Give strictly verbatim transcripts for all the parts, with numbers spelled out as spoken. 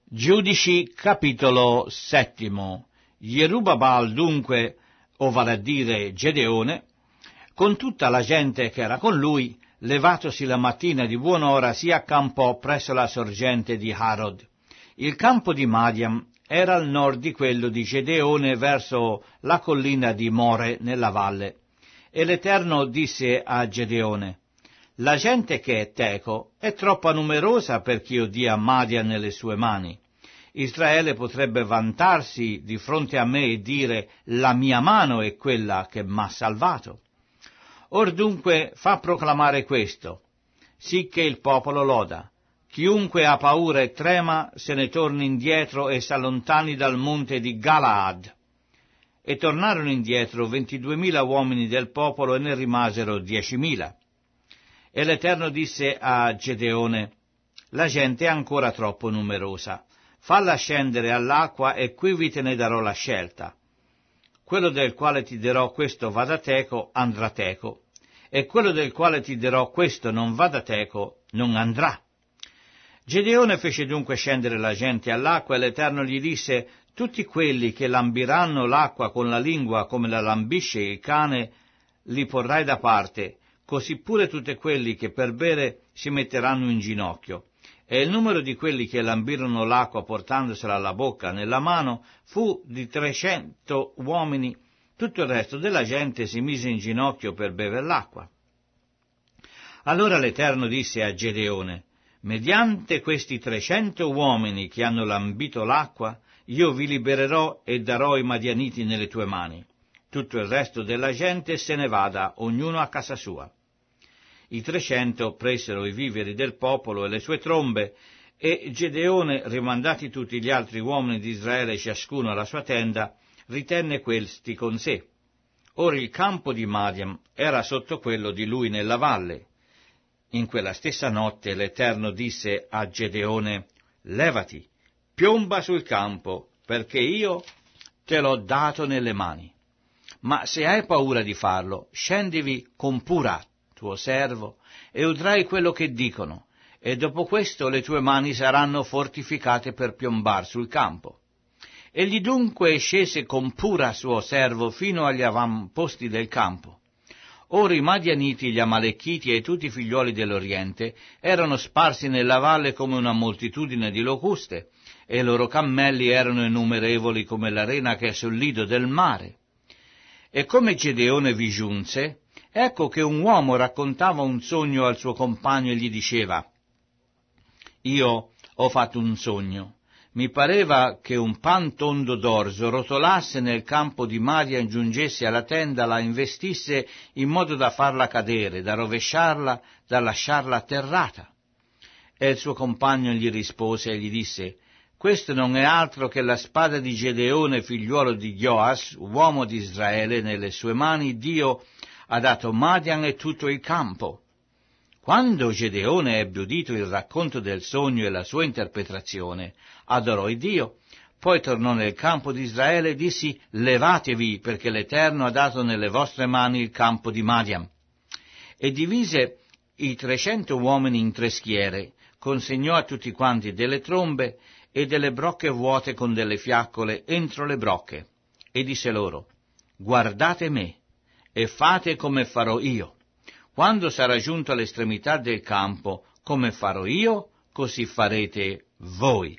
Giudici capitolo settimo. Jerubabal dunque, o vale a dire Gedeone, con tutta la gente che era con lui, levatosi la mattina di buon'ora, si accampò presso la sorgente di Harod. Il campo di Madian era al nord di quello di Gedeone verso la collina di More nella valle. E l'Eterno disse a Gedeone: la gente che è teco è troppo numerosa perché io dia Madian nelle sue mani. Israele potrebbe vantarsi di fronte a me e dire: la mia mano è quella che m'ha salvato. Or dunque fa proclamare questo, sicché il popolo loda. Chiunque ha paura e trema se ne torni indietro e s'allontani dal monte di Galaad. E tornarono indietro ventiduemila uomini del popolo e ne rimasero diecimila. E l'Eterno disse a Gedeone: la gente è ancora troppo numerosa, falla scendere all'acqua e quivi te ne darò la scelta. Quello del quale ti dirò questo vada teco, andrà teco, e quello del quale ti dirò questo non vada teco, non andrà. Gedeone fece dunque scendere la gente all'acqua e l'Eterno gli disse: tutti quelli che lambiranno l'acqua con la lingua come la lambisce il cane, li porrai da parte, così pure tutti quelli che per bere si metteranno in ginocchio. E il numero di quelli che lambirono l'acqua portandosela alla bocca nella mano fu di trecento uomini. Tutto il resto della gente si mise in ginocchio per bere l'acqua. Allora l'Eterno disse a Gedeone: mediante questi trecento uomini che hanno lambito l'acqua, io vi libererò e darò i Madianiti nelle tue mani. Tutto il resto della gente se ne vada, ognuno a casa sua. I trecento presero i viveri del popolo e le sue trombe, e Gedeone, rimandati tutti gli altri uomini di Israele, ciascuno alla sua tenda, ritenne questi con sé. Ora il campo di Madian era sotto quello di lui nella valle. In quella stessa notte l'Eterno disse a Gedeone: levati, piomba sul campo, perché io te l'ho dato nelle mani. Ma se hai paura di farlo, scendivi con Pura, tuo servo, e udrai quello che dicono, e dopo questo le tue mani saranno fortificate per piombar sul campo. Egli dunque scese con Pura suo servo fino agli avamposti del campo. Ora i Madianiti, gli Amalechiti e tutti i figlioli dell'Oriente erano sparsi nella valle come una moltitudine di locuste, e i loro cammelli erano innumerevoli come l'arena che è sul lido del mare. E come Gedeone vi giunse, ecco che un uomo raccontava un sogno al suo compagno e gli diceva: io ho fatto un sogno. Mi pareva che un pan tondo d'orzo rotolasse nel campo di Madian, giungesse alla tenda, la investisse in modo da farla cadere, da rovesciarla, da lasciarla atterrata. E il suo compagno gli rispose e gli disse: questo non è altro che la spada di Gedeone, figliuolo di Joas, uomo di Israele. Nelle sue mani Dio ha dato Madian e tutto il campo. Quando Gedeone ebbe udito il racconto del sogno e la sua interpretazione, adorò il Dio, poi tornò nel campo di Israele e dissi: levatevi, perché l'Eterno ha dato nelle vostre mani il campo di Madian. E divise i trecento uomini in tre schiere, consegnò a tutti quanti delle trombe e delle brocche vuote con delle fiaccole entro le brocche, e disse loro: guardate me, e fate come farò io. Quando sarà giunto all'estremità del campo, come farò io, così farete voi.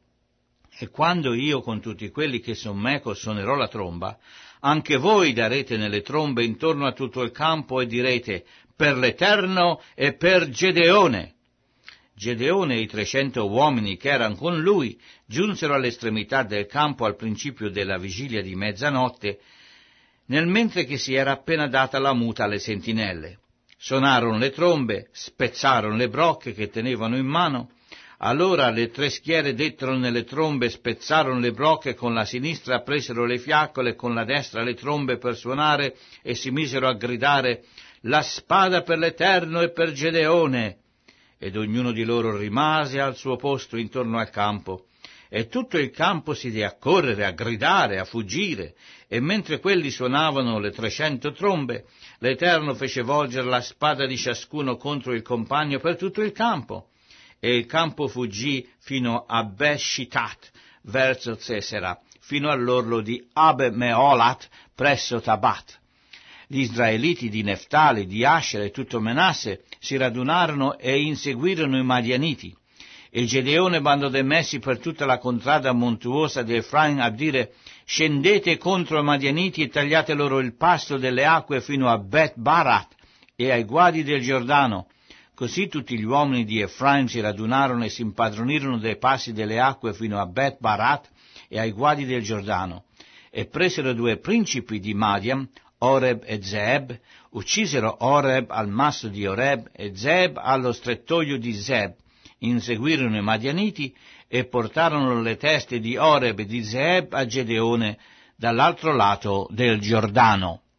E quando io con tutti quelli che son meco suonerò la tromba, anche voi darete nelle trombe intorno a tutto il campo e direte: per l'Eterno e per Gedeone. Gedeone e i trecento uomini che erano con lui giunsero all'estremità del campo al principio della vigilia di mezzanotte, nel mentre che si era appena data la muta alle sentinelle. Suonarono le trombe, spezzarono le brocche che tenevano in mano. Allora le tre schiere dettero nelle trombe, spezzarono le brocche, con la sinistra presero le fiaccole, con la destra le trombe per suonare, e si misero a gridare: la spada per l'Eterno e per Gedeone. Ed ognuno di loro rimase al suo posto intorno al campo, e tutto il campo si diede a correre, a gridare, a fuggire, e mentre quelli suonavano le trecento trombe, l'Eterno fece volgere la spada di ciascuno contro il compagno per tutto il campo, e il campo fuggì fino a Beth-Shittat, verso Sesera, fino all'orlo di Abbe-Meolat, presso Tabat. Gli israeliti di Neftali, di Asher e tutto Menasse si radunarono e inseguirono i Madianiti. E Gedeone mandò dei messi per tutta la contrada montuosa di Efraim a dire: scendete contro i Madianiti e tagliate loro il pasto delle acque fino a Bet Barat e ai guadi del Giordano. Così tutti gli uomini di Efraim si radunarono e si impadronirono dei passi delle acque fino a Bet Barat e ai guadi del Giordano. E presero due principi di Madian, Oreb e Zeeb, uccisero Oreb al masso di Oreb e Zeeb allo strettoio di Zeeb, inseguirono i Madianiti e portarono le teste di Oreb e di Zeeb a Gedeone dall'altro lato del Giordano.